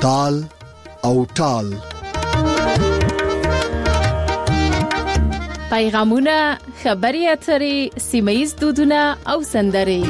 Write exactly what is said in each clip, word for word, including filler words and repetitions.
تال او ټال. پیغامونه، خبري اترې، سیمه‌ییز دودونه او سندرې.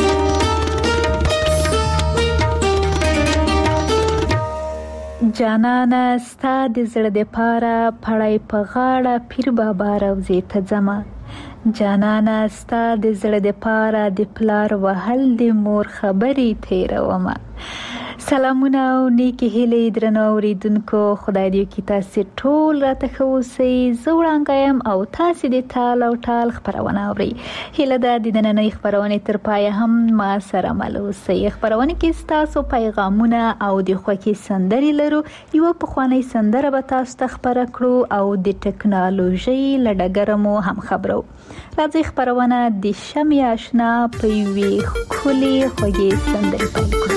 جانانه ستا د زړه د پاره پړای په غاړه پیر بابا روزي ته ځمه. جانانه ستا د زړه د پاره د پلار وهل د مور خبرې تیرومه. سلامونه او نیکی هیلې درنو اوریدونکو، خدای دې کی تاسو ټول راته ښه اوسئ. زه وړاندایم او تاسو د تال او ټال خبرونه اورئ. هیله ده د نننۍ خبرونه تر پای هم ما سره مل اوسئ. خبرونه کې تاسو پیغامونه او د خوښي سندرې لرو. یو په خواني سندره به تاسو ته خبره کړو او د ټکنالوژي لډګر مو هم خبرو. راځي خبرونه د شمع آشنا په وی خولي خوږی سندرې پیل کړو.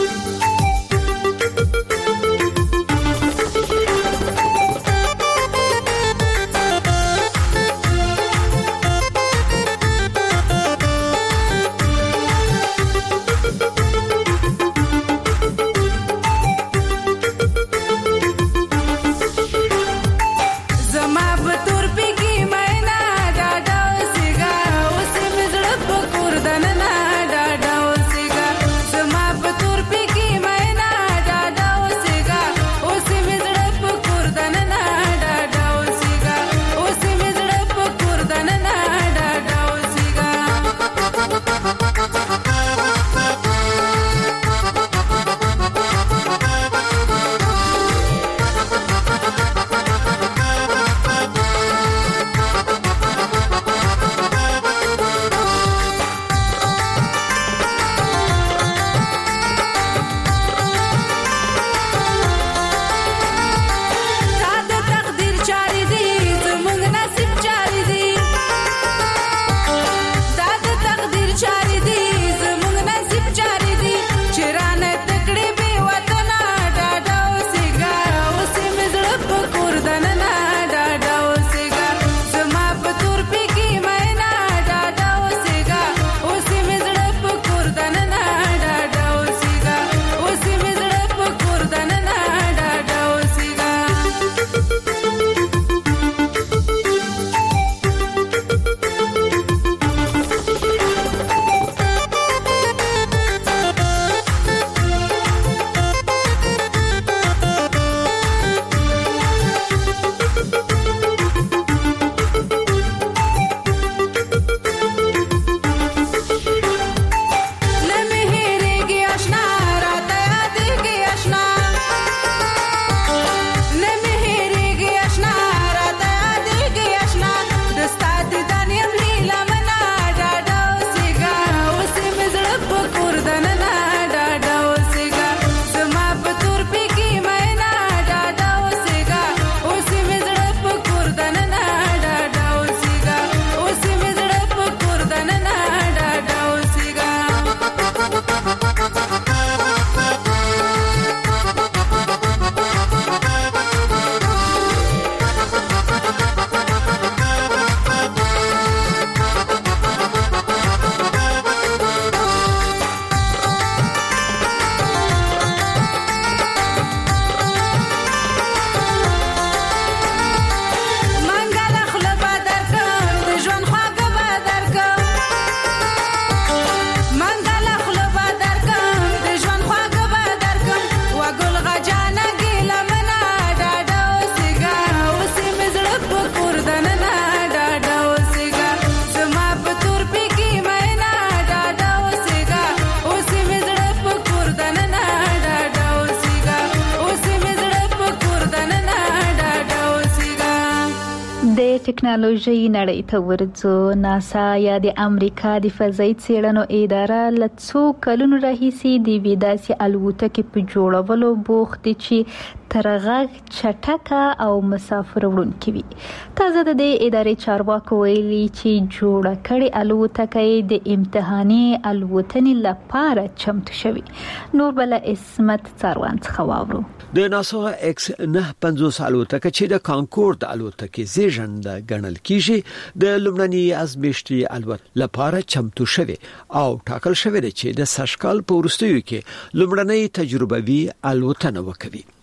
ټکنالوژي نړۍ ته ورځو. ناسا یا د امریکا د فضایي څېړنو اداره له څو کلونو راهیسې د ویداسي الوتکې په جوړولو بوخت دي چې ترغه چټکه او مسافر وړونکې وي. تازه د دې ادارې چارواکو ویلي چې جوړه کړې الوتکې د امتحاني الوتنې لپاره چمتو شوي. نور بل اسمت څاروان څخه واورو. د ناسا ایکس نه پنځوس الوتکه چې د کانکورد الوتکې زیږنده ګڼل کیږي د لومړني ازمېشتي الوت لپاره چمتو شوی او ټاکل شوی دی چې د سشکال په وروستیو کې لومړنۍ تجربوي الوتنه وکړي.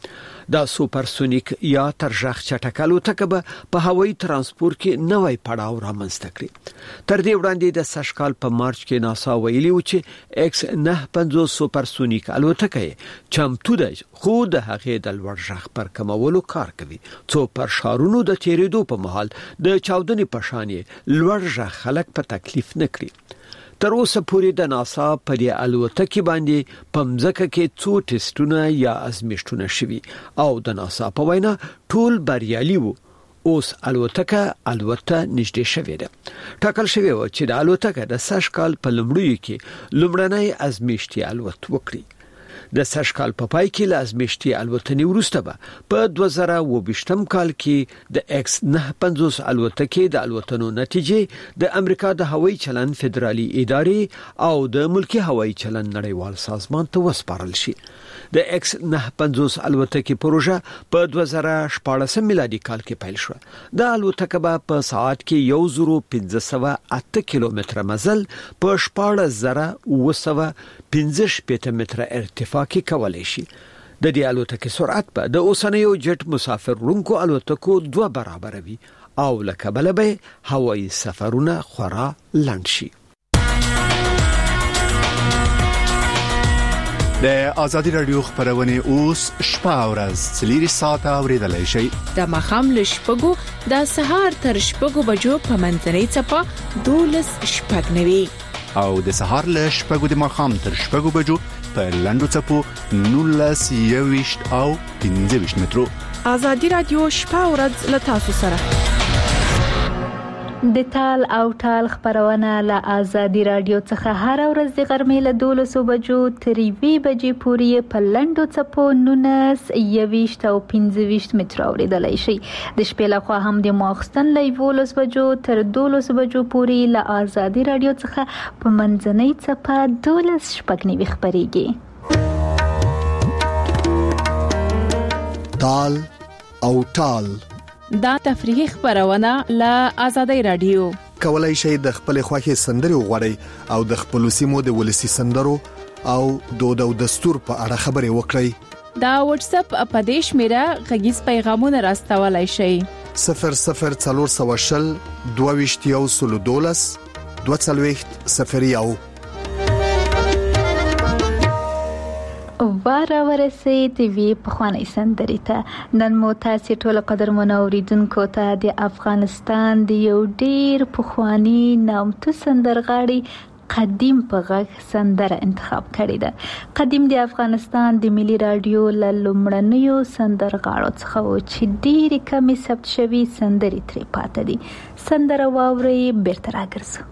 دا سوپرسونیک یا ترجاخ چټک الوتکه به په هوایي ترانسپورت کې نوې پړاو رامنځته کړي. تر دې وړاندې د سږ کال په مارچ کې ناسا ویلي و چې ایکس نه پنځوس سوپرسونیک الوتکه چمتو ده خو د هغې د لوړ ژغ پر کمولو کار کوي څو پر ښارونو د تیریدو په مهال د چاودنې په شان لوړ ژغ خلک په تکلیف نه کړي. تر اوسه پورې د ناسا په دې الوتکه باندې په مځکه کې څو ټیسټونه یا ازمېښتونه شوي او د ناسا په وینا ټول بریالي وو. اوس الوتکه الوته نږدې شوې ده. ټاکل شوی و چې د الوتکه د سږ کال په لومړیو کې لومړنۍ ازمېښتي الوت وکړي. د سږ کال په پای کې له ازمېښتي الوتنې وروسته به په دوه زره اووه ویشتم کال کې د ایکس نه پنځوس الوتکې د الوتنو نتیجې د امریکا د هوایي چلند فدرالي ادارې او د ملکی هوایي چلند نړیوال سازمان ته وسپارل شي. د ایکس نه پنځوس الوتکې پروژه په دوه زره شپاړس میلادي کال کې پیل شو. د الوتکه به په ساعت کې یو زرو پنځه سوه اته کیلومتره مزل په شپاړس زره اوه سوه پنځه شپېته متره ارتفاع کې کولای شي. د دې الوتکې سرعت به د اوسنیو جټ مسافر وړونکو الوتکو دوه برابر وي او لکه بل به هوایي سفرونه خورا لنډ شي. د آزادی رادیو خبرونه اوس شپه او ورځ څلور ساعته اوریدلای شئ. د مخام لشپګو د سهار تر شپږو بجو په منځنۍ چپه دولس شپږ نوي او د سهار له شپږو د مخام تر شپږو بجو په لندو چپو نولس یويشت او پنځه ویشت مترو. آزادی رادیو شپه او ورځ له تاسو سره. د تال او تال خبرونه له آزادی رادیو څخه هر ورځ د غرمې له دولسو بجو تر یوې بجې پورې په لندو چپو نولس یويشت او پنځه ویشت مترو اوریدلای شئ. د شپې لخوا هم د ماخستن له یولس بجو تر دولسو بجو پورې له آزادی رادیو څخه په منځنۍ چپه دولس شپږ نوي خبريږي. تال او تال دا تفریحي خبرونه له آزادی رادیو. کولای شئ د خپل خوښي سندري وغوړئ او د خپل سیمو د ولسی سندرو او دود او دستور په اړه خبري وکړئ. دا واتس اپ اپدیش میرا غږیز پیغامونه راستولای شئ. صفر صفر څلور سوه شل دوه ویشت یو سل دولس دوه څلوېښت صفر یو. واره ورسید وی پخوانی سندري ته نن مو تاسو ټول قدرمن اوریدونکو ته د افغانستان د یو ډیر پخوانی نامتو سندرغاړي قدیم په غږ سندره انتخاب کړې ده. قدیم د افغانستان د ملي رادیو له لومړنیو سندرغاړو څخه و چې ډېرې کمې ثبت شوي سندرې ترې پاتې دي. سندره واورئ بیرته راګرځو.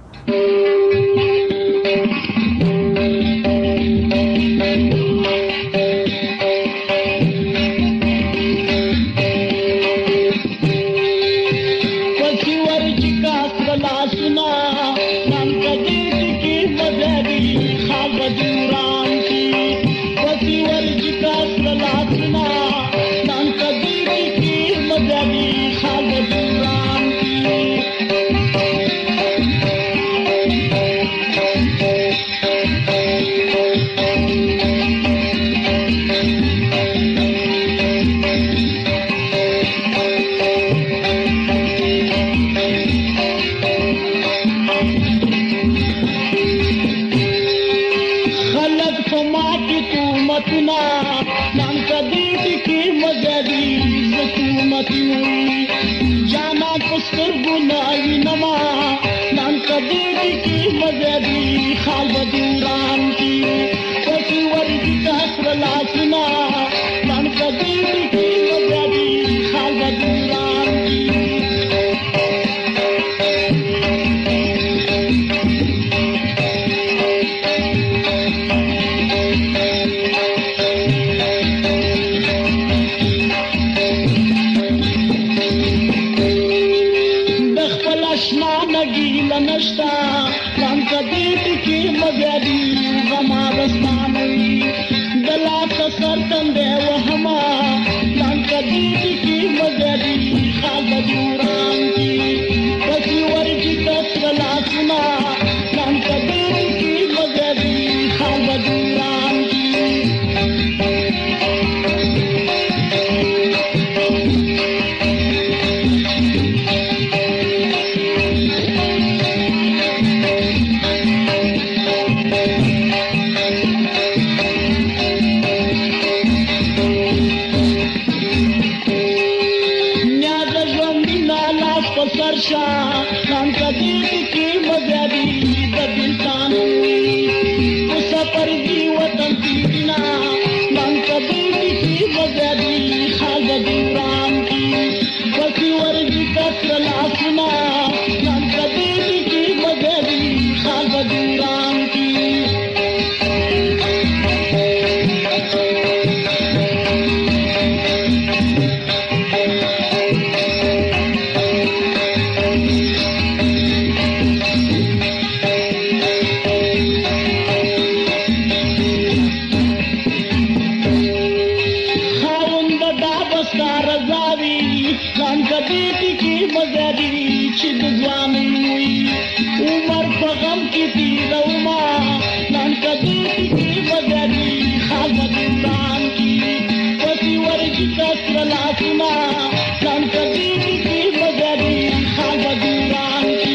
مزاري چې د ځوانۍ وي عمر په غم کې تېرومه نن کدي ټکي مزاري خالد وران کی پسې ورځي کسر لاسونه نن کدي ټکي مزاري خالد وران کی.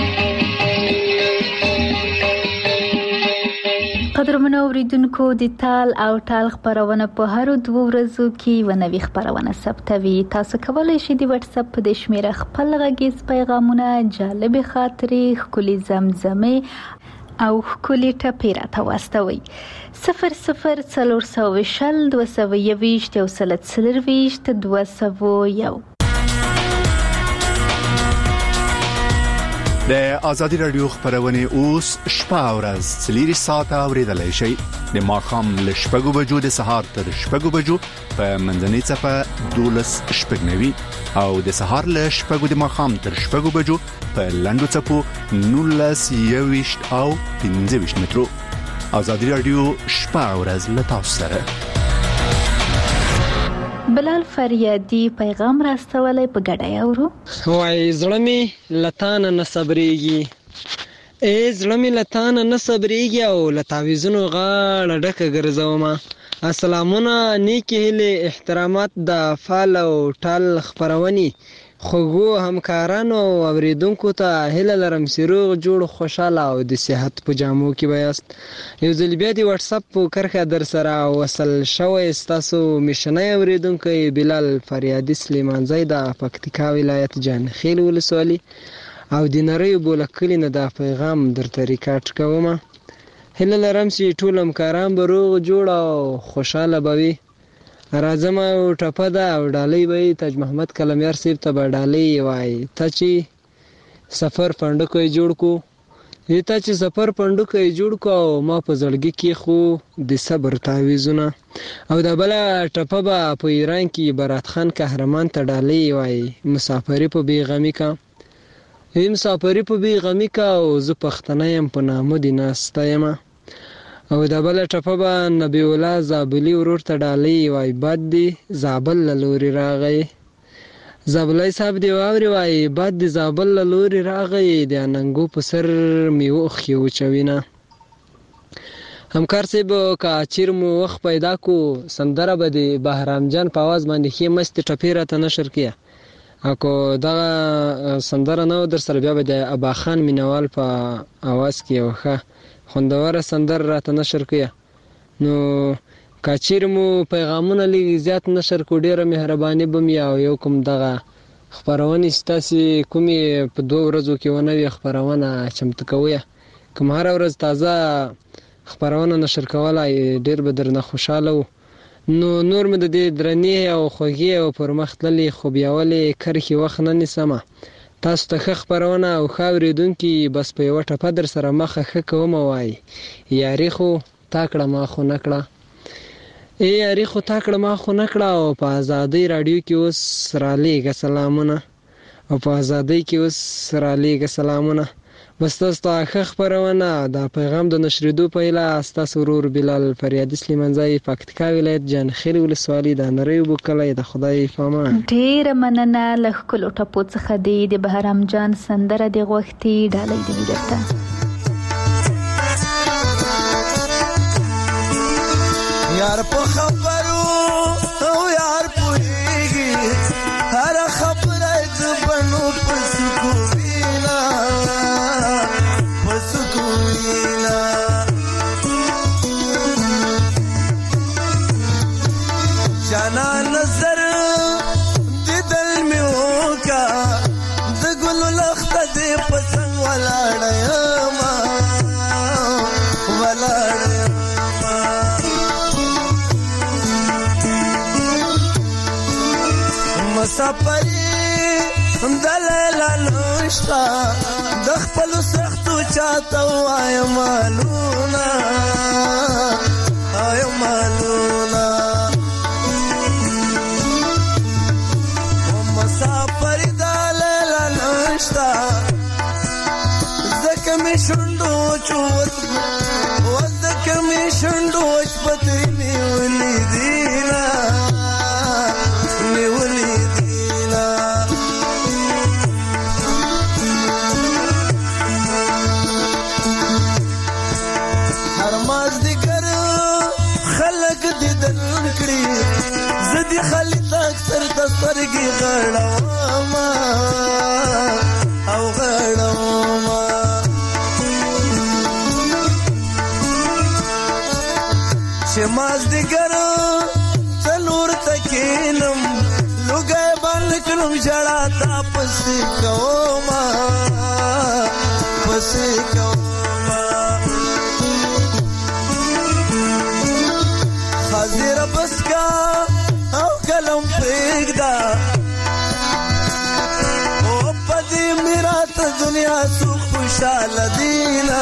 قدرمنو اوریدونکو د تال او ټال خبرونه په هر دوه ورځو کې ونوي خبرونه ثبتوي. تاسو کولای شئ د واتس اپ د شمیره خپل غږیز پیغامونه، جالب خاطرې، ښکلي زمزمې او ښکلي ټپې راته واستوئ. صفر صفر څلور سوه شل دوه سوه یوویشت یو سل څلرویشت دوه سوه یو. د آزادي رادیو خبرونه اوس شپه او ورځ څلور ساعته اوریدلای شئ. د ماښام له شپږو بجو د سهار تر شپږو بجو په منځنۍ صفه دولس شپږنوي او د سهار له شپږو د ماښام تر شپږو بجو په لنډو صفو نولس یوویشت او پنځه ویشت مترو. آزادي رادیو شپه او ورځ له تاسو سره. بلال فریادي پیغام راستولای په ګډه اورو. وای زړه می لتان نه صبرېږي، ای زړه می لتان نه صبرېږي او لتاویزونو غاړه ډکه ګرځومه. السلامونه، نیکی هیله، احترامات د فال او ټال خبرونی خوږو همکارانو او اوریدونکو ته هیله لرم چې روغ جوړ خوشاله او د صحت په جامو کې بیاست. یو ځل بیا د واتس اپ په کرخه در سره وصل شوی ستاسو میشنای اوریدونکو بلال فریادي سلیمانزی د پکتیکا ولایت جانخیل ولسوالي او د نری بولکلی نه د پیغام درته ریکارډ کوم. هیله لرم چې ټول همکاران به روغ جوړ او خوشاله بوي. راځم او ټپه ده او ډالۍ به تاج محمد کلمیار صاحب ته به ډالۍ وای ته چې سفر پندکو جوړ کو ته چې سفر پندکو جوړ کو او ما په زړګي کې خو د صبر تعویذونه او د بل ټپه به په ایران کې برات خان قهرمان ته ډالۍ وای مسافری په بیغمی کا هم مسافری په بیغمی کا او زه پښتنه يم په نامو دي ناستایم او د بل ټپه به نبی الله زابلی ورور ته ډالۍ وای باد دی زابل لوري راغی. زابلای صاحب دی واوري وای باد دی زابل لوري راغی د اننګو په سر میو خيو چوینه. همکار صاحب کا چیر مو وخت پیدا کو سندره به د بهرام جان په आवाज باندې خې مست ټپه راته نشر کیا. اكو دا سندره نو در سره بیا به د ابا خان مینوال په आवाज کې وخه خوندوره سندر راته نشر کیا. نو کاچیر مو پیغامونه لږ زیات نشر کو ډیره مهرباني بم یا یو کوم دغه خبرونه ستاسي کومي په دوه ورځو کې ونه خبرونه چمت کوي کوم هر ورځ تازه خبرونه نشر کولای ډیر به درنه خوشاله. نو نور مې د دې درنې او خوږی او پرمختللي خو بیاولې کرخي وخت نه نسمه. تاسو ته خبرونه او خاوریدونکو بس په یو ټپه در سره مخه خ کوم وای یاري خو تاکړه ما خو نکړه ای یاري خو تاکړه ما خو نکړه او په آزادۍ رادیو کې اوس را لېګه سلامونه او په آزادۍ کې اوس را لېګه سلامونه. بس تاسو ته خبرونه دا پیغام د نشریدو په اله تاسو ورور بلال فریادي سلیمانزی پکتیکا ولایت جانخیل ولسوالي د نری بوکلای د خدای پامان. ډیر مننه له کلو ټپو څخه دی د بهرام جان سندره د غوښتي ډالۍ دی درته. یار په خبرو او یار پوهیږي هر خبره د بنو پسکو وینا پسکو وینا جانا نظر د دل می وکا د ګل لخت دې پسنګ ولاړ ما ولاړ مسافری دلل نشتا د خپل سختو چاته وای مالونا ay مالونا مسافر دلل نشتا زکه می شوندو چوت وزکه می شوندو شپتې می ولیدینا می ولیدینا خلق دیدن کړي زدي خالد اکثر د سترګې غړوم او غړوم چې مازدیګر څلور تکینم لوګي باندې کلم جړا تا پسې کوم پسې کوم حاضر بس کا او کلم پرېږده او پدې میرا ته دنیا سو خوشاله دینا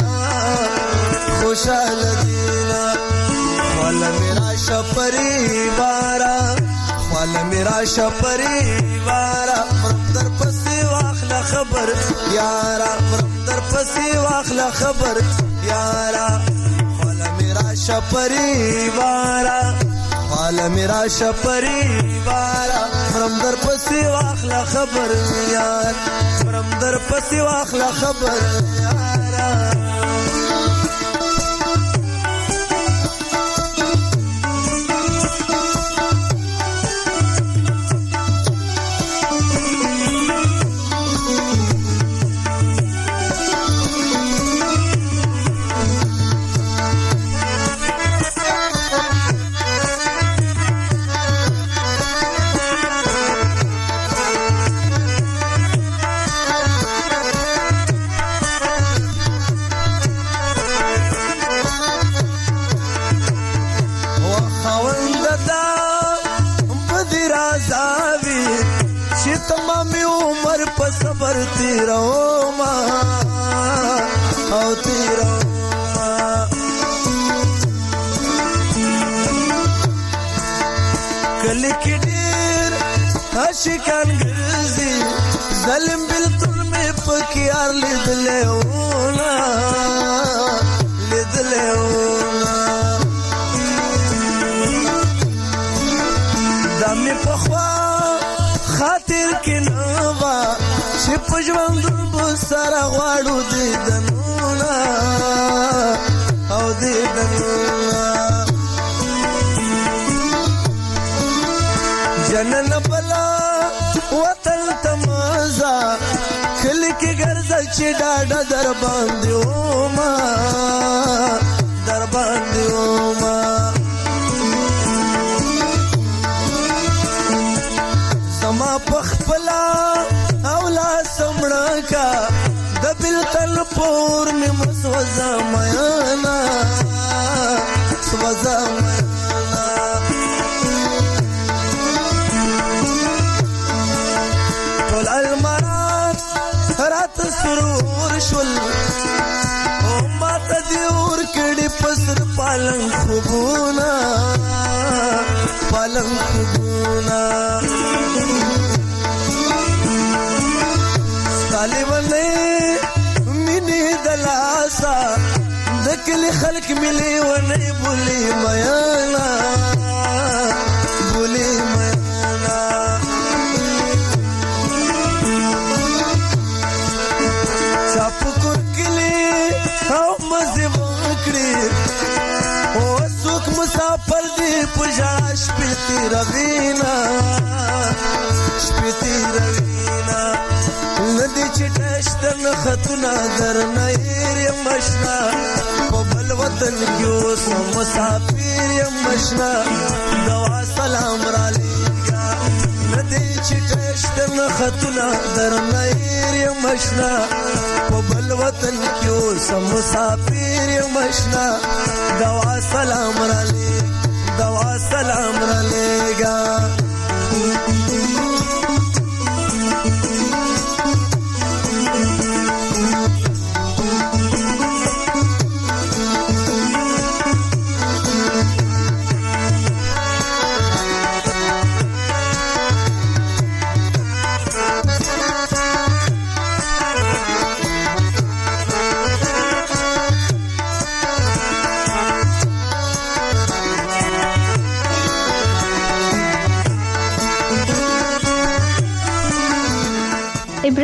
خوشاله دینا والا میرا شپریوارا والا میرا شپریوارا مرم در پسې واخله خبر یارا مرم در پسې واخله خبر یارا میرا شپریوارا والا میرا شپریوارا مرم در پسې واخله خبر یار مرم در پسې واخله خبر یارا صبر تیرو ما او تیرو ما کلی کی ډیر عاشقان ګرځي ظلم بالکل مې پکيار لیدلې ونا لیدلې ونا دمه پخوا خاطر کې نوا چې پجوند بسره غواړو دیدنونه او دیدنونه جنن بلا وطن تمازا کلی کې ګرځل چې ډاډه در باندې وما در باندې وما سما پخپلا اولا سمړه کا د بلتل پور می مسوزا میانا سوزا میانا ټول المرات رات سرور شول او ماته دی ور کړي پسر پالن خوبونا پالن خوبونا طالبنه مني دلاسا ذکل خلق ملي وني بولي ميانا بولي ميانا چاپ کلی او مزه وکړي او څوک مسافر دی پجا شپتي روينا شپتي روينا ندی چټشتن خطنا درنه یر مشنا په بل وطن کې سم مسافر یم مشنا دوا سلام را لېګا ندی چټشتن خطنا درنه یر مشنا په بل وطن کې سم مسافر یم مشنا دوا سلام را لېګا دوا سلام را لېګا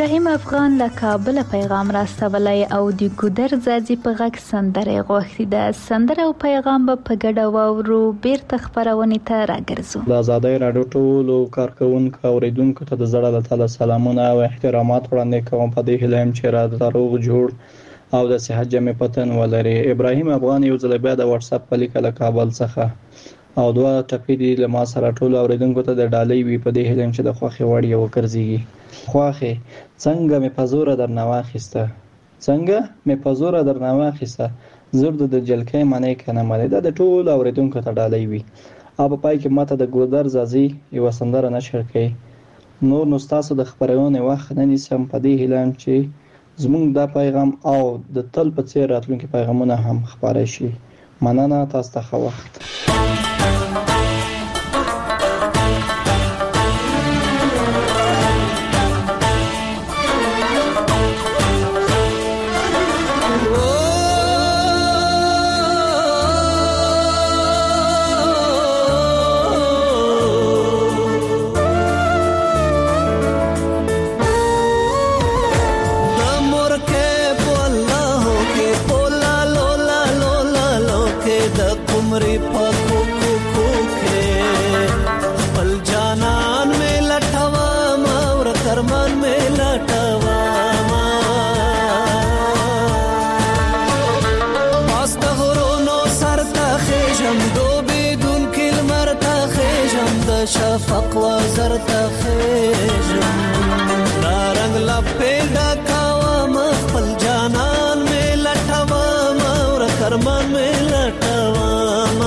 ابراهیم افغان له کابل پیغام راستولی او د ګودر ځاځي په غږ سندره غوښتي ده. سندره او پیغام به په ګډه واورو. بیرته خبرونې ته راګرځو. د آزادۍ راډیو ټولو کارکونکو اوریدونکو ته د زړه له تله سلامونه او احترامات وړاندې کوم. په دې هیله یم چې را روغ جوړ او د صحت جامې پتن ولري. ابراهیم افغان یو ځل بیا د واتس اپ په لیکه له کابل څخه او دوه ټپې دي له ما سره ټول اوریدونکو ته د ډالۍ وي. په دې هیله چې د خوخي وړ یو ګرځي. خوخي څنګه مې پزوره در نواخسته څنګه مې پزوره در نواخسته زرد د جلکې معنی کنه معنی دا د ټول اوریدونکو ته ډالۍ وي. او په پای کې ماته د ګودر ځاځي یو سندره نشر کړي. نور نو تاسو د خبرونه وخت نه نیسم. په دې هیله چې زمونږ دا پیغام او د تل په څیر راتلونکي پیغامونه هم خبرې شي. مننه. تاسو ته ښه وخت. شفق وزر تخیجم دا رنگ لپیدا کاوام خپل جانان میں لټوام اور کرمان میں لټوام.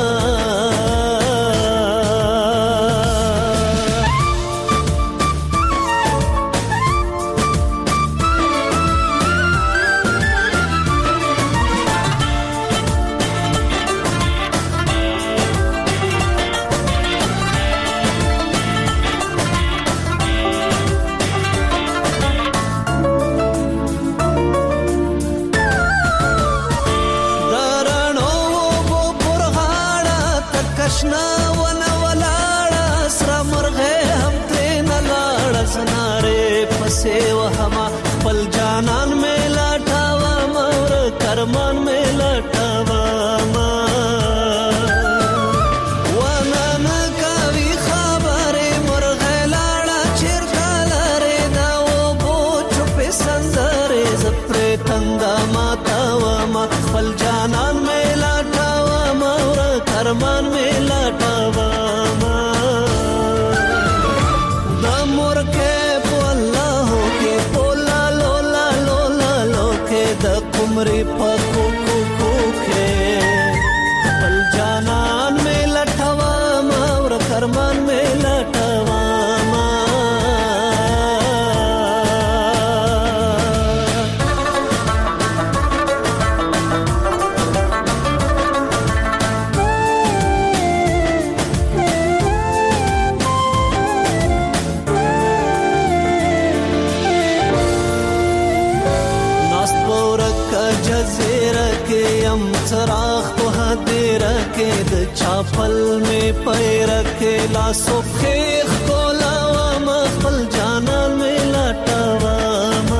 چاپل میں پیر کے لاسو خیخ کولا وام خپل جانان میں لټوام.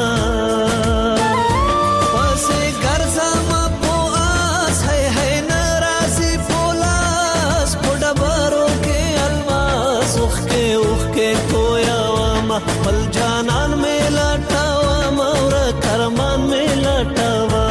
پسې ګرځم په آس هی هی ناراضي پولاس په ډبرو کې الماس اوخ کې اوخ کې کویا وام خپل جانان میں لټوام اور کرمان میں لټوام.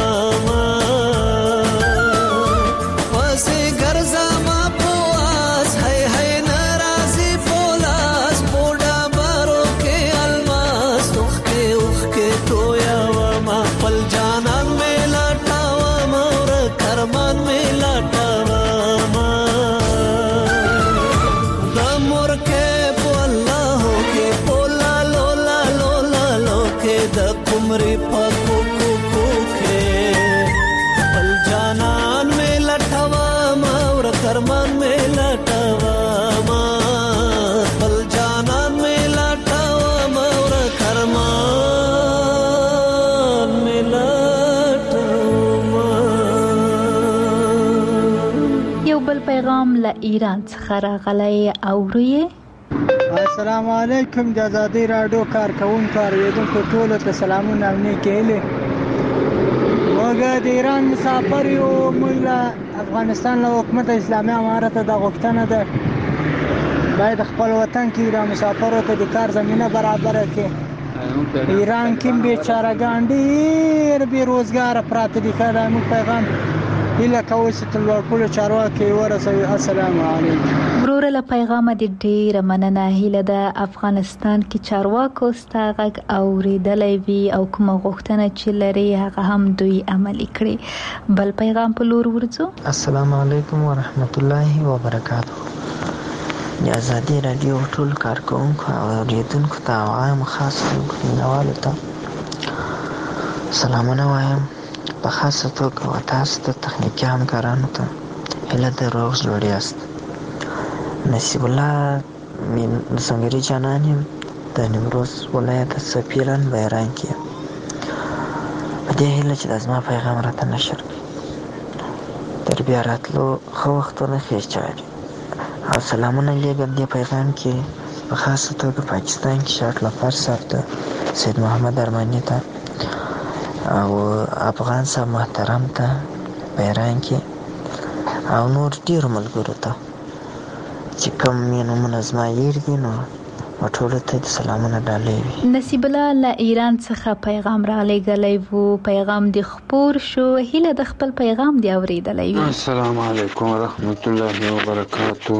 پیغام له ایران څخه راغلی. اورئ السلام علیکم. د ازادي راډیو کارکونکو اوریدونکو ټولو ته سلامونه او نیکې هیلې. موږ د ایران مسافر یو. موږ له افغانستان له حکومت اسلامي امارت د غوښتنه ده باید خپل وطن کې د مسافرو ته د کار زمینه برابره کړي. ایران کې بیچارهګان ډېر بې روزګاره پراته دي. که دا موږ پیغام هیله کوو چې تر لوړپوړو چارواکو یې ورسوي. السلام علیکم. وروره له پیغامه د ډېره مننه. هیله ده افغانستان کې چارواکو ستا غږ اورېدلی وي او کومه غوښتنه چې لري هغه هم دوی عملي کړي. بل پیغام په لور ورځو. السلام علیکم ورحمت الله وبرکاته. د ازادي راډیو ټول کارکونکو او اوریدونکو ته او عام خاص مینوالو ته سلامونه وایم. په خاصه توګه و تاسو ته تخنیکي همکارانو ته هیله ده روغ جوړ یاست. نصیب الله سنگری جانان یم د نیمروز ولایت سپیلان بیران کې. په دې هیله چې د زما پیغام راته نشر کړي. تر بیا راتلو ښه وختونه ښې چارې او سلامونه لیږم دې پیغام کې په خاصه توګه پاکستان کې شاټ لفر صاحب ته، سید محمد ارماني ته او افغان صاحب محترم ته بیران کې او نور ډېرو ملګرو ته چې کوم یې نومونه زما یېر دي نو ټولو ته د سلامونه ډالۍ وي. نصیب الله له ایران څخه پیغام را لېږلی و. پیغام دې خپور شو. هیله د خپل پیغام دې اورېدلی وي. السلام علیکم ورحمت الله وبرکاتو.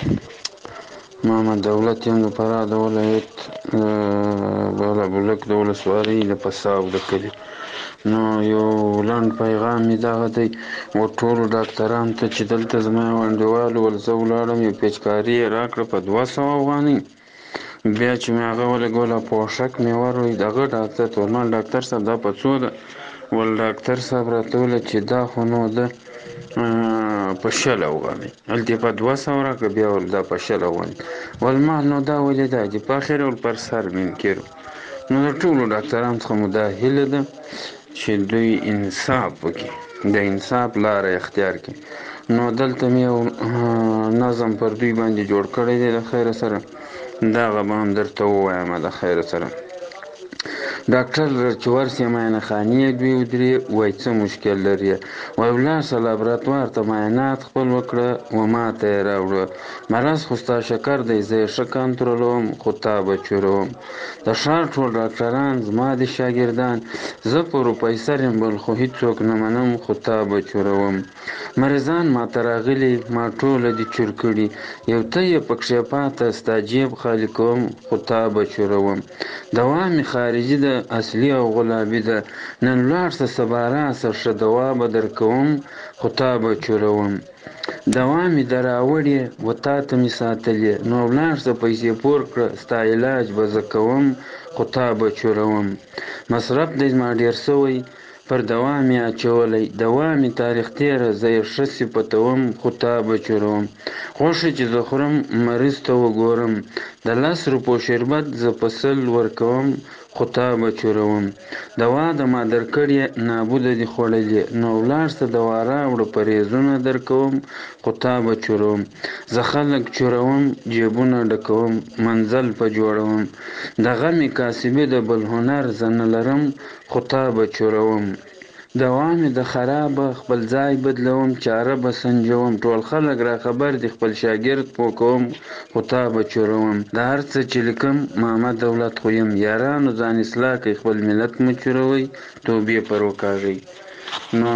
محمد دولت یم د فراه د ولایت بالا بولک د ولسوالۍ د پساو د کلي. نو یو لنډ پیغام مې دغه دی و ټولو ډاکټرانو ته چې دلته زما یو انډیوال ول زه ولاړم یو پیچکاري یې راکړه په دوه سوه افغانۍ. بیا چې مې هغه ولګوله پوښک مې وروی دغه ډاکټر ته ورمال ډاکټر صاحب دا په څو ده؟ ول ډاکټر صاحب راته وویل چې دا خو نو ده په شل افغانۍ. هلته یې په دوه سوه راکړه بیا ول دا په شل افغانۍ. ول ما نو دا ولې دا چې په اخر ول پر سر منکر. نو د ټولو ډاکټرانو څخه مو دا هیله ده چې دوی انصاف وکړي، د انصاف لاره اختیار کړي. نو دلته مې یو نظم پر دوی باندې جوړ کړی دی د خیره سره، دغه به هم درته ووایم د خیره سره. ډاکټر چې ورسې معاینه خانې دوی ودرې وایي څه مشکل لري؟ وایي ولاړ شه لابراتوار ته معاینات خپل وکړه و ما ته یې راوړه. مرض خو ستا شکر دی زه یې ښه کنټرولوم خو تا به چوروم. د ښار ټول ډاکټران زما د شاګردان، زه پروفیسر یم بل خو هېڅوک نه منم خو تا به چوروم. مریضان ما ته راغلي ما ټوله دي چور کړي، یو ته یې پکښې پاته ستا جیب خالي کوم خو تا به چوروم. دوا مې خارجي ده اصلي او غلابي ده، نن ولاړ شه سبا راشه ښه دوا به درکوم خو تا به چوروم. دوا مې در راوړې و تا ته مې ساتلې، نو ولاړ شه پیسې پور کړه ستا علاج به زه کوم خو تا به چوروم. مصرف دی زما ډېر سوی پر دوا مې اچولی، دوا مې تاریخ تېره زه یې ښه صفتوم خو تا به چوروم. خوښه چې زه خورم مریض ته وګورم، د لس روپو شربت زه په سل ورکوم خو تا به چوروم. دوا د ما درکړې نابوده دي خوړلې، نو ولاړ شه دوا راوړه پرهیزونه درکوم خو تا به چوروم. زه خلک چوروم جیبونه ډکوم منزل په جوړوم، د غمې کاسبې د بل هنر زه نه لرم خو تا به چوروم. دوا مې د خرابه خپل ځای بدلوم چاره به سنجوم، ټول خلک را خبر دي خپل شاګرد پوه کوم خو تا به چوروم. د هر څه چې لیکم محمد دولت خو یم، یارانو ځان اصلاح کوي خپل ملت مه چوروئ توبې پر وکاږئ. نو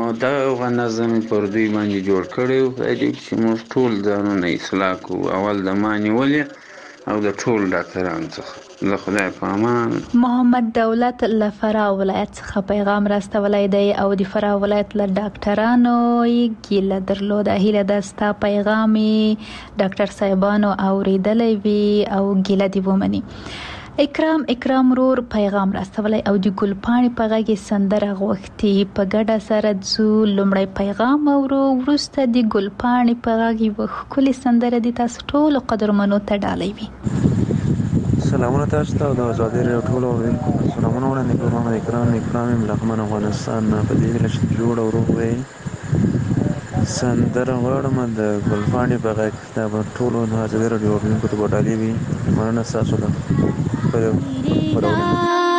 دغه نظم مې پر دوی باندې جوړ کړی و چې موږ ټول ځانونه اصلاح کړو. اول د ما نیولې او د ټول ډاکټرانو څخه د خدای په امان. محمد دولت له فراه ولایت څخه پیغام راستولی دی او د فراه ولایت له ډاکټرانو یې ګیله درلوده. هیله ده ستا پیغام ډاکټر صاحبانو اوریدلی وي او ګیله دې ومني. اکرام اکرام رور پیغام راستولی او د ګلپاڼې په غږ یې سندره غوښتي. په ګډه سره ځو لومړی پیغام اورو، وروسته د ګلپاڼې په غږ یوه ښکلې سندره د تاسو ټولو قدرمنو ته ډالۍ وي. سلامونه تاسو ته او د ازادي راډیو ټولو اوریدونکو ته سلامونه وړاندې کوم. اکرام اکرام یم له لغمان افغانستان نه. په دې هیله چې جوړ او روغ وئ. سندره غواړم د ګلپاڼې په غږ دا به ټولو د ازادي راډیو اورېدونکو ته به ډالۍ وي. مننه ستاسو ده خپرونې.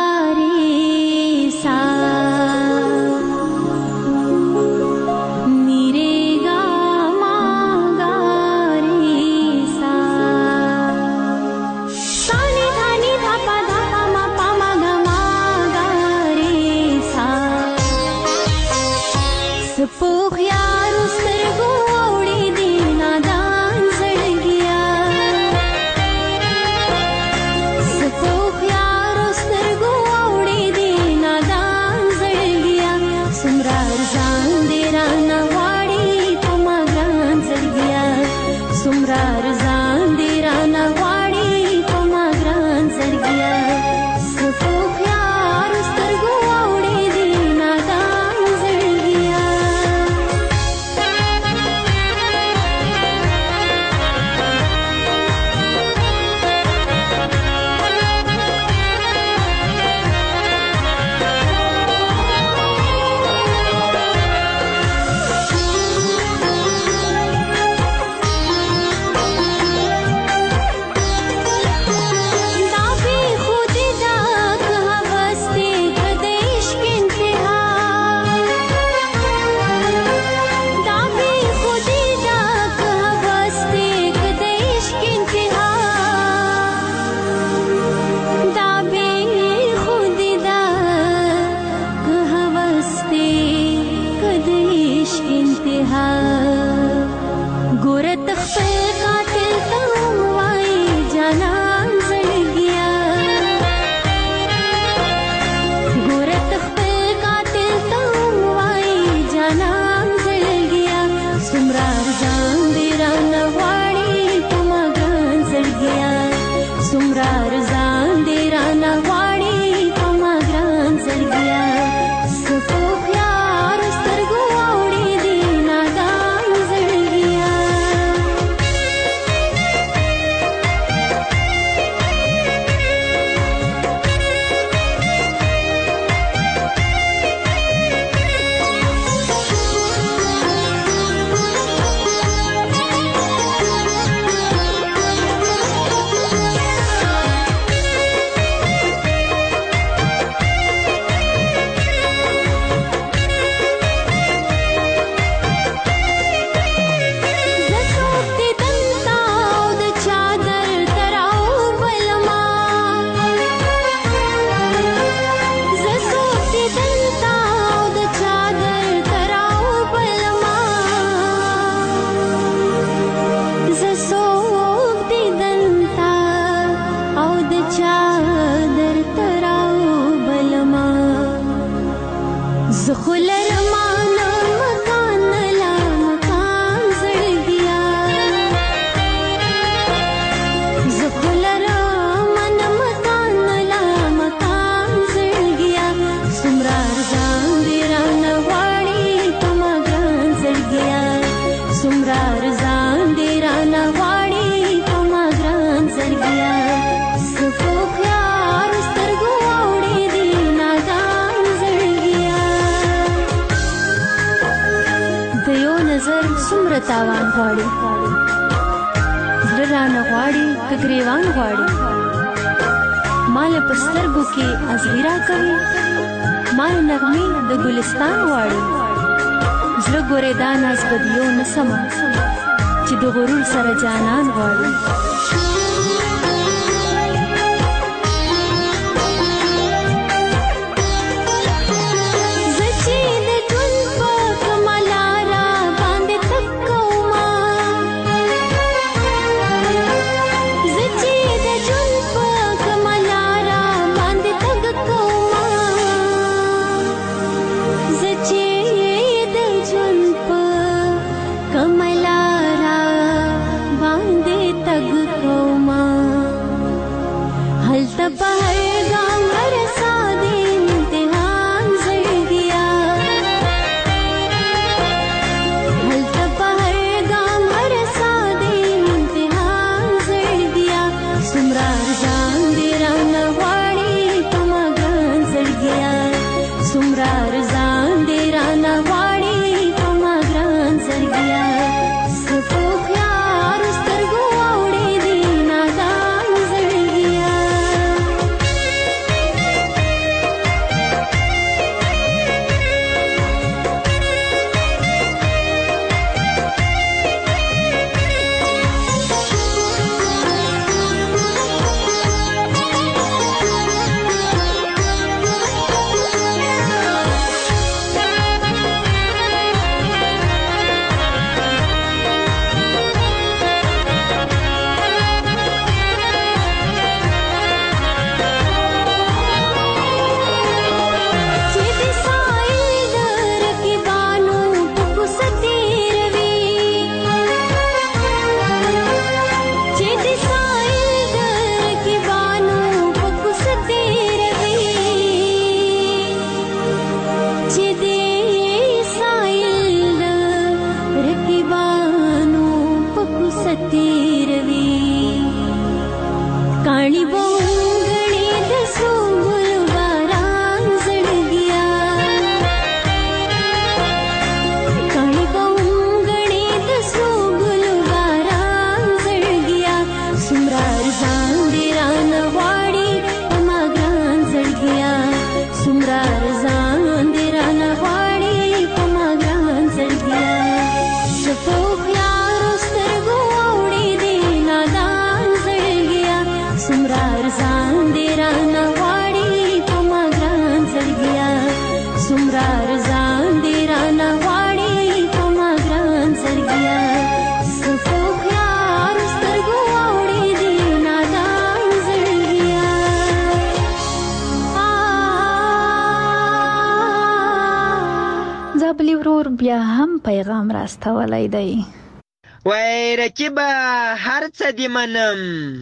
تاوان غواړي زړه رانه غواړي که ګریوان غواړي مال په سترګو کې ازغیرا کوي مال نغمې د ګلستان غواړي زړه ګورې دا ناز بدیو نسمه چې د غرور سره جانان غواړي कमलारा बांधे तग को بیا هم پیغام راستولی دی. وای رقیبه هر څه دې منم،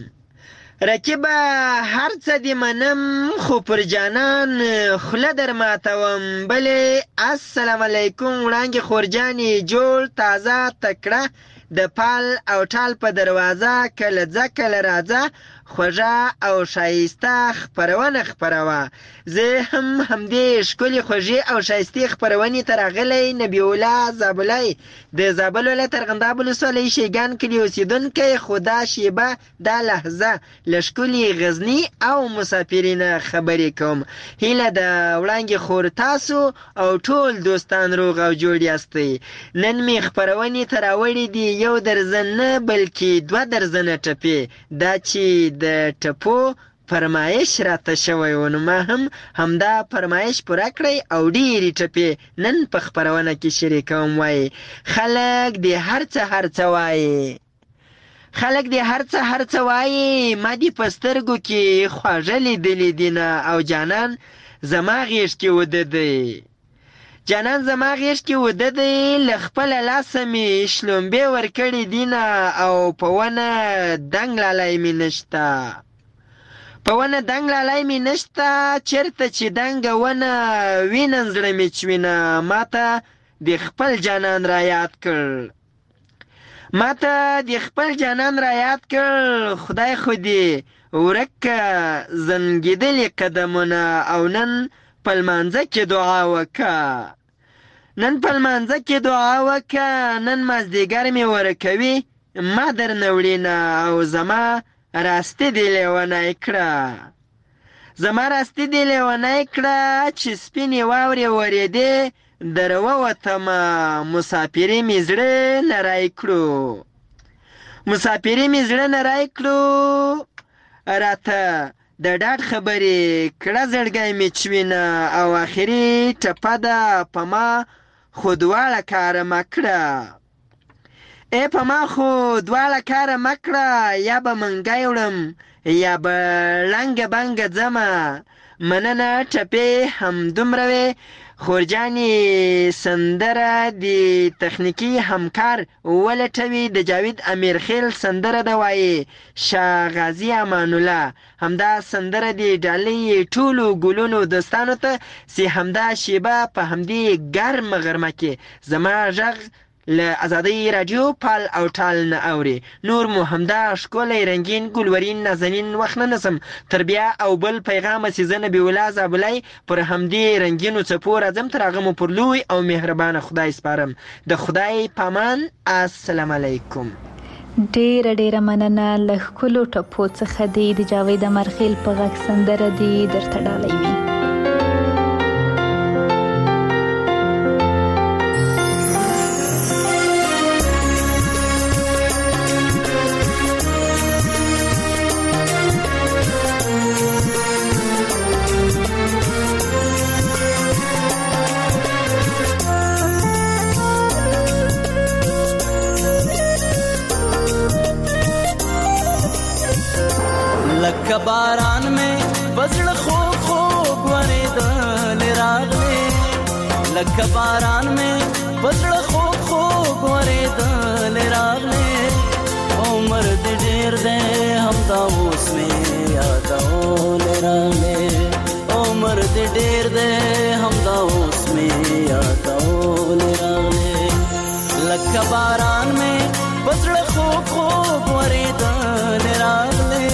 رقیبه هر څه دې منم، خو پر جانان خوله در ماتوم. بلې السلام علیکم وړانګې خورجانې، جوړ تازه تکړه د پال او ټال په دروازه، کله ځه کله راځه خوږه او ښایسته خپرونه خپروه. زه هم همدې ښکلې خوږې او ښایستې خپرونې ته راغلی نبي الله زابلی د زابل ولایت ارغنداب ولسوالۍ شیګان کلي اوسېدونکی، خو دا شیبه دا لحظه له ښکلې غزني او مسافرینه خبرې کوم. هیله د وړانګې خور تاسو او ټول دوستان روغ او جوړ یاستئ. نن مې خپرونې ته راوړي دي یو درزن نه بلکې دوه درزنه ټپې، دا چې د ټپو فرمایش راته شوی و، نو ما هم همدا فرمایش پوره کړی او ډېرې ټپې نن په خپرونه کې شریکوم. وایي خلک دې هر څه هر څه وایي، خلک دې هر څه هر څه وایي، ما دې په سترګو کې خواږه لیدلي دینه، او جانان زما غېږ کې وده دی، جانان زما غېږ کې وده دی، له خپله لاسه مې شلومبې ورکړې دینه، او په ونه دنګ لالی مې نشته، په ونه دنګ لالی مې نشته، چېرته چې دنګه ونه وینم زړه مې چوینه. ما ته د خپل جانان را یاد کړ، ما ته د خپل جانان را یاد کړ، خدای خو دې ورک که زنګېدلې قدمونه، او نن په لمانځه کې دعا وکه، نن په لمانځه کې دعا وکه، نن مازدیګر مې ورکوي ما در نه وړینه، او زما راستی دې لیونی کړه، زما راستی دې لیونی کړه، چې سپینې واورې ورېدې در ووتمه، مسافري مې زړه نری کړو، مسافري مې زړه نری کړو، راته د ډاډ خبرې کړه زړګی مې چوینه، او آخري ټپه ده په ما خو دواړه کاره مه کړه، ای په ما خو دواړه کاره مه کړه، یا به منګی وړم یا به لنګه بنګه ځمه. مننه ټپې همدومره وې. خورجانې سندره د تخنیکي همکار ولټوي، د جاوید امیرخیل سندره ده، وایي شاه غازي امان الله. همدا سندره د ډالۍ ټولو ګلونو دوستانو ته، چې همدا شیبه په همدې ګرمه غرمه کې زما غږ له ازادۍ راډیو پال او ټال نه اوري. نور مو همدا ښکلی رنګین ګلورین نازنین وخت نه نسم، تر بیا او بل پیغامه چې زه نبي الله زابلی پر همدې رنګینو څپو راځم، تر هغه مو پر لوی او مهربانه خدای سپارم. د خدای پامان. السلام علیکم. ډیره ډیره مننه. له ښکلو ټپو څخه دی د جاوید امیرخیل په غږ سندره دی درته ډالۍ وي. لکه باران مې بزړه خوږ خوږ ورېدل راغلې، لکه باران مې بزړه خوږ خوږ ورېدل راغلې، عمر دې ډېر دی همدا اوس مې یادول راغلې، عمر دې ډېر دی همدا اوس مې یادول راغلې، لکه باران مې بزړه خوږ خوږ ورېدل راغلې.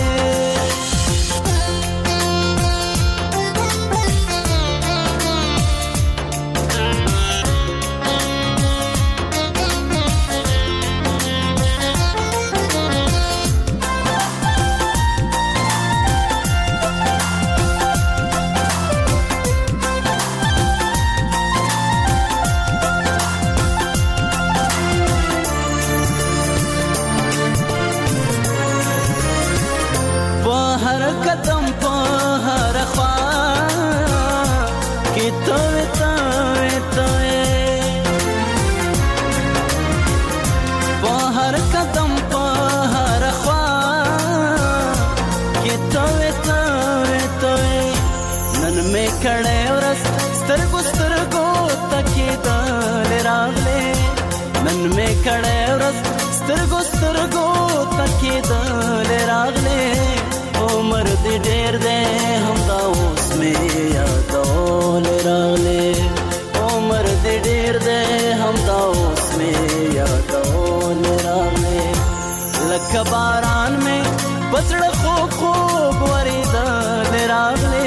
کړه ورځ سترګو سترګو تکیدل راغله عمر دې ډېر دې هم دا اوس مې یادول راغله عمر دې ډېر دې هم دا اوس مې یادول راغله لکه باران مې پسړ خو خو ورېدل راغله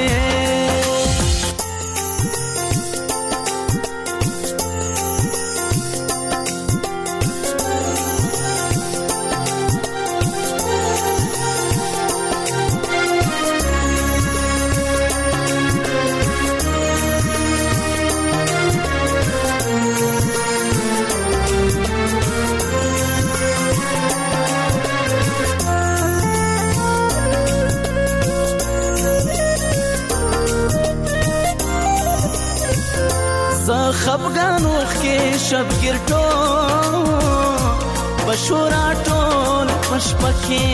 خفګان وخې شب ګرټو بشورا ټول پشپکې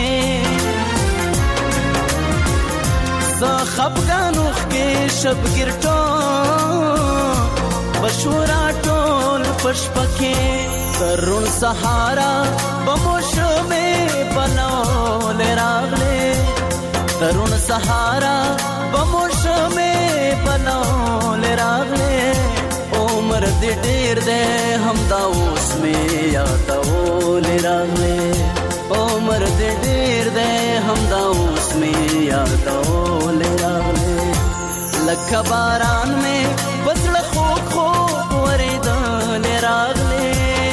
ز خفګان وخې شب ګرټو بشورا ټول پشپکې ترون سهارا بموش مې بنول راغله ترون سهارا بموش مې بنول راغله عمر دې ډېر دې هم دا اوس مې یادول راغله عمر دې ډېر دې هم دا اوس مې یادول راغله لکه باران مې بسړ خو خو ورېدل راغله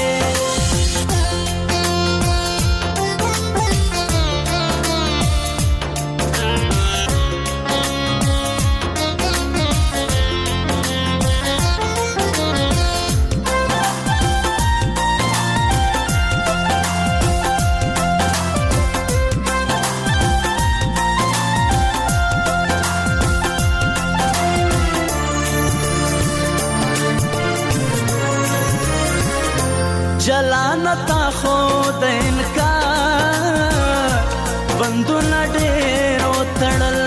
جلانتا خود انکار بندونه ډېرو تړل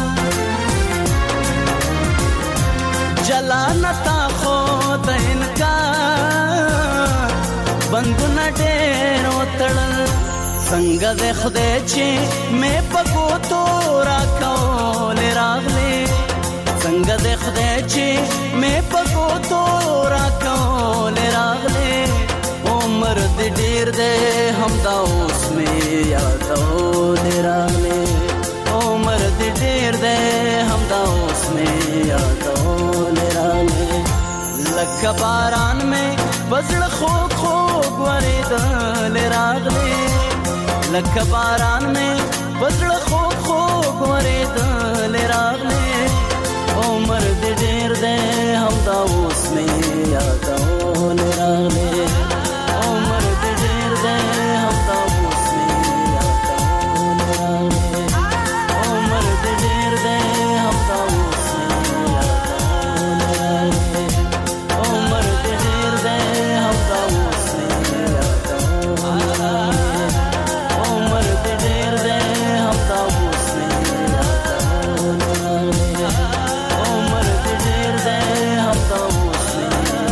جلانتا خود انکار بندونه ډېرو تړل څنګه دې خدای چې مې پکو تو راکول راغله څنګه دې خدای چې مې پکو تو راکول راغله عمر دې ډېر دې هم دا اوس مې یادول راغله عمر دې ډېر دې هم دا اوس مې یادول راغله لکه باران مې بزړ خو خو ورېدل راغله لکه باران مې بزړ خو خو ورېدل راغله عمر دې ډېر دې هم دا اوس مې یادول راغله عمر دې ډېر دې هم دا اوس مې یادول راغله عمر دې ډېر دې هم دا اوس مې یادول راغله عمر دې ډېر دې هم دا اوس مې یادول راغله عمر دې ډېر دې هم دا اوس مې یادول راغله عمر دې ډېر دې هم دا اوس مې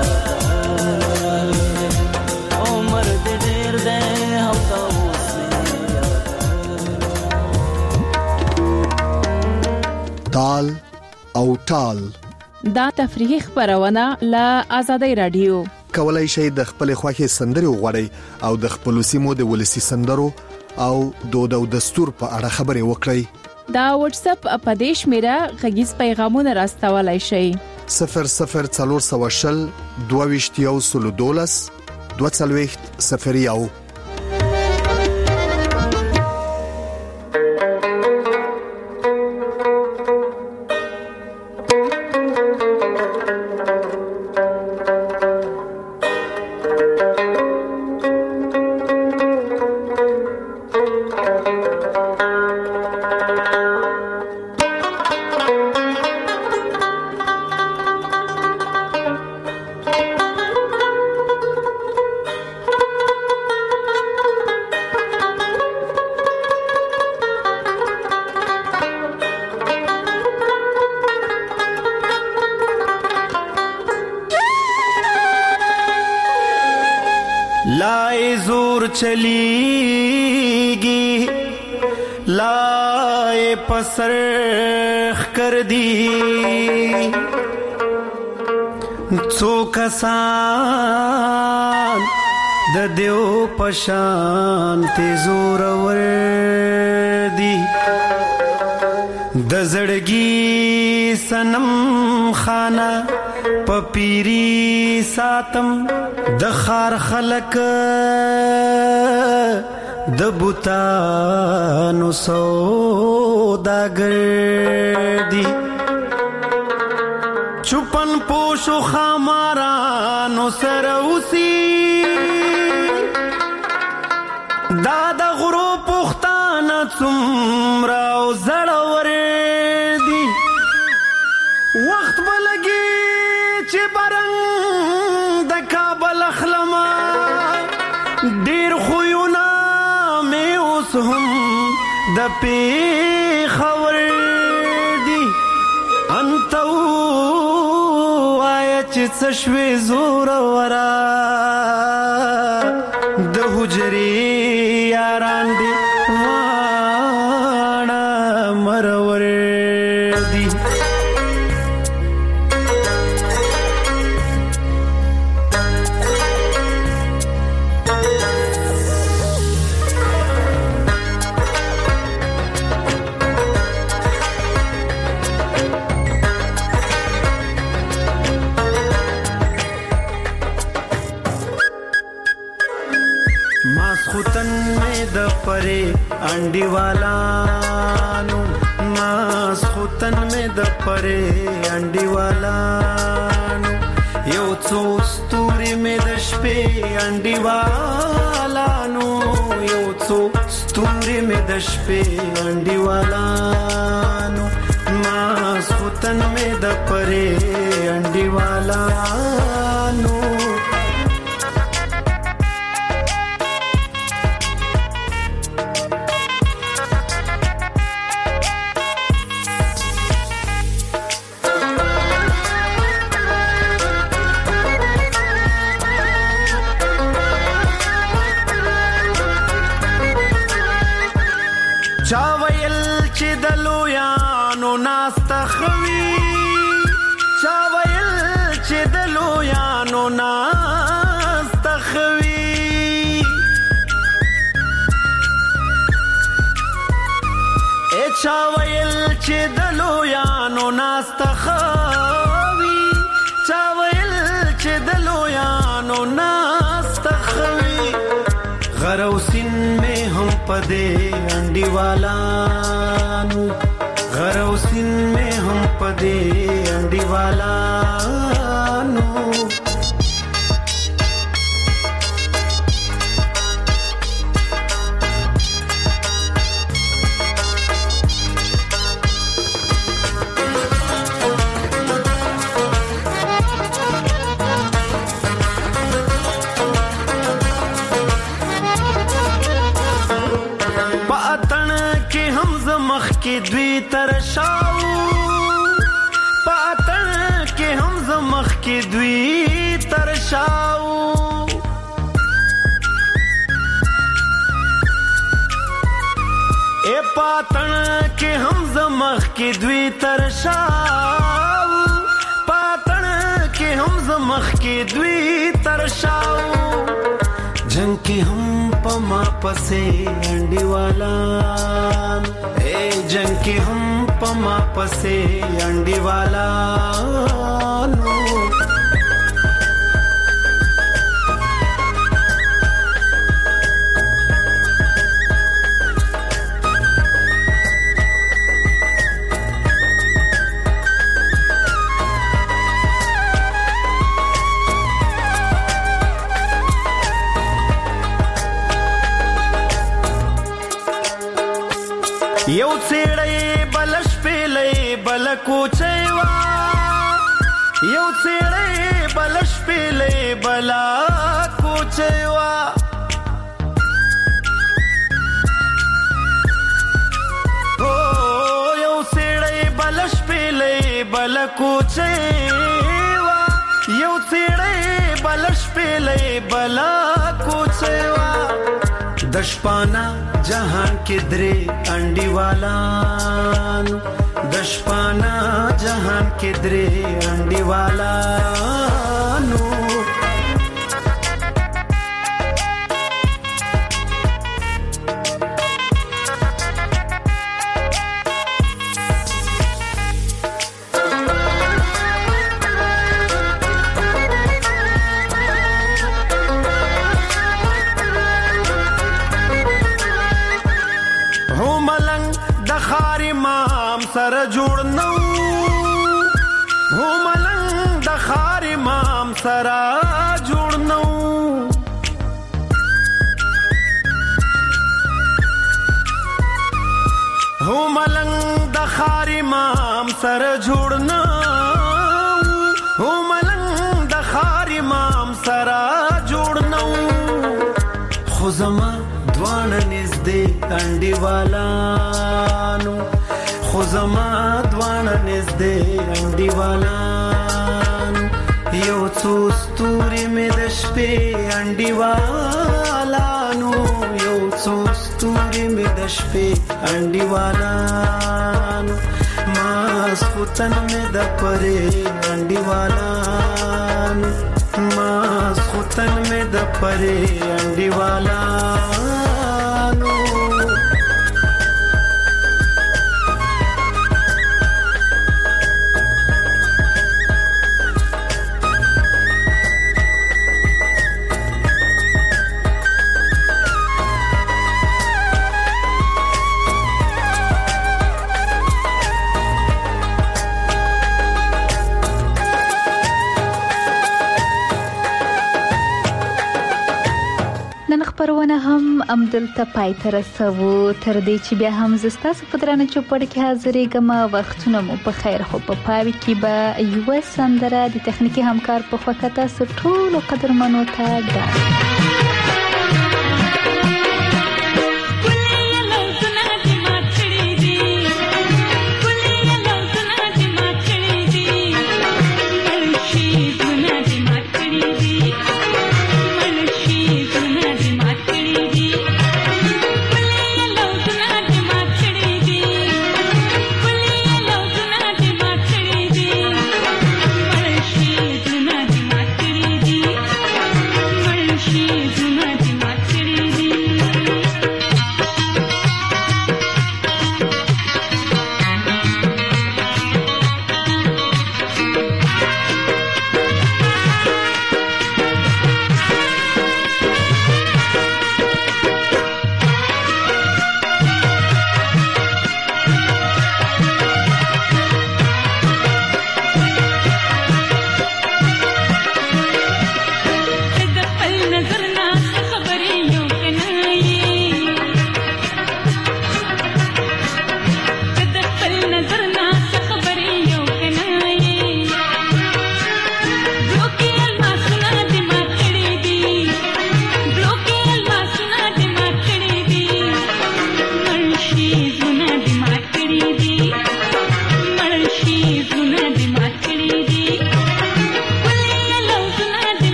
تال او ټال دا تفریحي خبرونه له آزادۍ رادیو کولای شئ د خپل خوښي سندري وغوړئ او د خپل سیمو د ولسی سندرو او دود او دستور په اړه خبري وکړئ دا واتس اپ اپدیش میرا غږیز پیغامونه راستولای شئ صفر صفر څلور سوه شل دوه ویشت یو سلو دولس دوه څلوېښت صفر یو चलीगी लाए पसरख कर दी څو کسان د دیو پشان تیزور ور دی د زړګي سنم خانه پپیری ساتم د خار خلق د بوتانو سوداګر دی چپن پوشو خامارانو سروسی دادا غرو پختانا څومره زړور دی وخت بلګي چې برنګ د کابل اخلما ډیر خوونه مې اوس هم د پیښور دی انتو چې شوي زور ورا د حجرې یاران دي واړه مرور دي ماسخوتن میں د پرے انڈی والانو ماسخوتن میں د پرے انڈی والانو یو څو ستوري میں د شپې انڈی والانو یو څو ستوري میں د شپې انڈی والانو ماسخوتن میں د پرے انڈی والانو چا ویل چې د لویانو ناستخوي چا ویل چې د لویانو ناستخوي ا چا ویل چې د لویانو ناستخوي چا ویل چې د لویانو ناستخوي غروسین میں ہم پدے انڈی والانو غروسین میں ہم پدے انڈی والانو کې دوی ترشاو پاتن کې هم زمخ کې دوی ترشاو اے پاتن کې هم زمخ کې دوی ترشاو پاتن کې هم زمخ کې دوی ترشاو جنگ کې هم پما پسې انډي والا اے جنگ کې هم پما پسې انډي والا نو یو څېړې بلش پیلې بل کوچېوا یو څېړې بلش پیلې بل کوچېوا او یو څېړې بلش پیلې بل کوچېوا یو څېړې بلش پیلې بل کوچېوا दशपाना जहान के द्रे अंडीवालानु दशपाना जहान के द्रे अंडीवालानु सर जोड़नौ हो मलंग द खार इमाम सरा जोड़नौ हो मलंग द खार इमाम सर जोड़नौ हो मलंग द खार इमाम सरा जोड़नौ खुजमा द्वान निजदे अंडीवालानु खुजमा द्वान निजदे अंडीवालानु यो څو ستوري مې د شپې انډیوالانو یو څو ستوري مې د شپې انډیوالانو ما سخوتن مې د پرې انډیوالانو ما سخوتن مې د پرې انډیوالانو خبرونه هم امدلته پای ته رسوو تر دې چې بیا هم زستاسو په درانه چوپړ کې حاضرېږم وختونه مو په خیر خو په پاوي کې به یو سندره د تخنیکی همکار په خوا تاسو ټول قدرمنو ته ډاډ she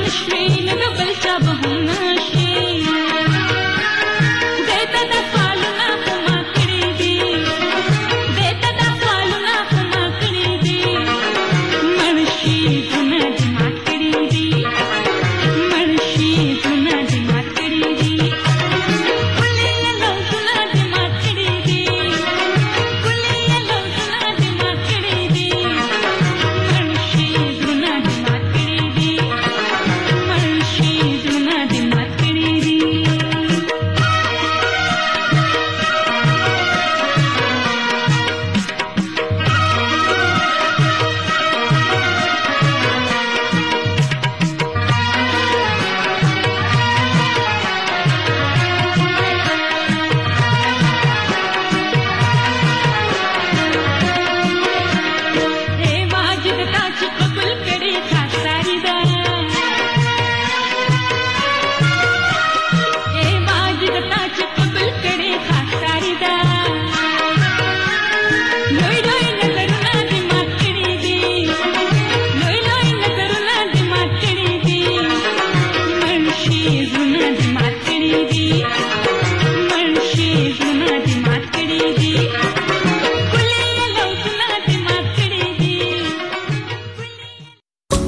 نشوي نه د بل چا به هم نه